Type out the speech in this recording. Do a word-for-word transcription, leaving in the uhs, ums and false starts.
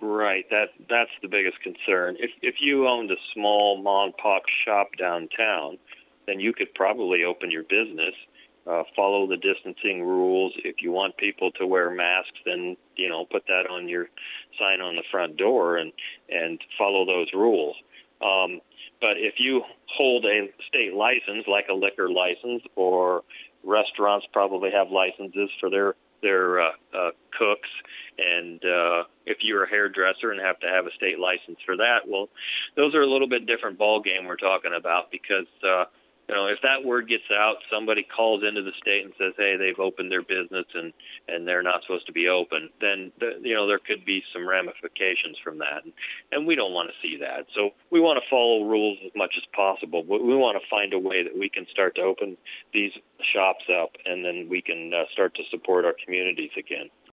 Right. That that's the biggest concern. If if you owned a small mom and pop shop downtown, then you could probably open your business, uh, follow the distancing rules. If you want people to wear masks, then you know put that on your sign on the front door and and follow those rules. Um, but if you hold a state license, like a liquor license, or restaurants probably have licenses for their their uh, uh, cooks, and uh, if you're a hairdresser and have to have a state license for that, well, those are a little bit different ball game we're talking about because uh, you know if that word gets out, somebody calls into the state and says, hey, they've opened their business and and they're not supposed to be open, then the, you know there could be some ramifications from that, and, and we don't want to see that. So we want to follow rules as much as possible, but we want to find a way that we can start to open these shops up, and then we can uh, start to support our communities again.